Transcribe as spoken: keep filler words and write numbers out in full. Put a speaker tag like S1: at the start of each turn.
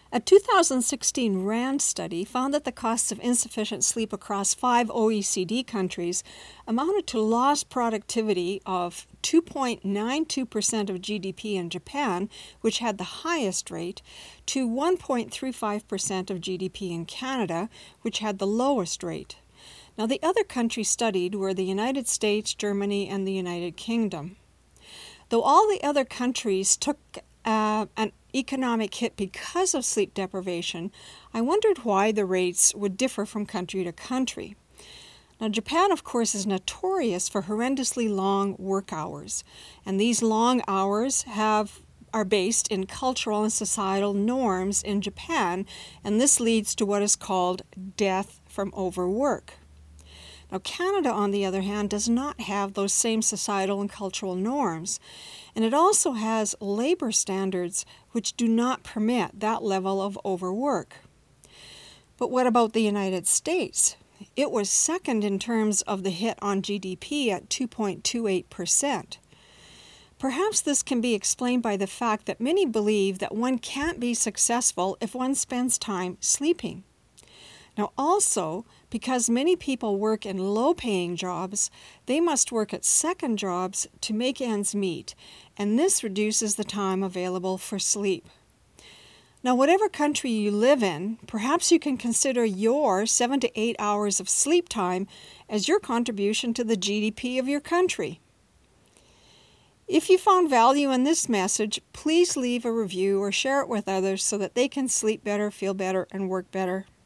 S1: A two thousand sixteen RAND study found that the costs of insufficient sleep across five O E C D countries amounted to lost productivity of two point nine two percent of G D P in Japan, which had the highest rate, to one point three five percent of G D P in Canada, which had the lowest rate. Now, the other countries studied were the United States, Germany, and the United Kingdom. Though all the other countries took uh, an economic hit because of sleep deprivation, I wondered why the rates would differ from country to country. Now, Japan, of course, is notorious for horrendously long work hours, and these long hours have are based in cultural and societal norms in Japan, and this leads to what is called death from overwork. Now, Canada, on the other hand, does not have those same societal and cultural norms, and it also has labor standards which do not permit that level of overwork. But what about the United States? It was second in terms of the hit on G D P at two point two eight percent. Perhaps this can be explained by the fact that many believe that one can't be successful if one spends time sleeping. Now, also, because many people work in low-paying jobs, they must work at second jobs to make ends meet, and this reduces the time available for sleep. Now, whatever country you live in, perhaps you can consider your seven to eight hours of sleep time as your contribution to the G D P of your country. If you found value in this message, please leave a review or share it with others so that they can sleep better, feel better, and work better.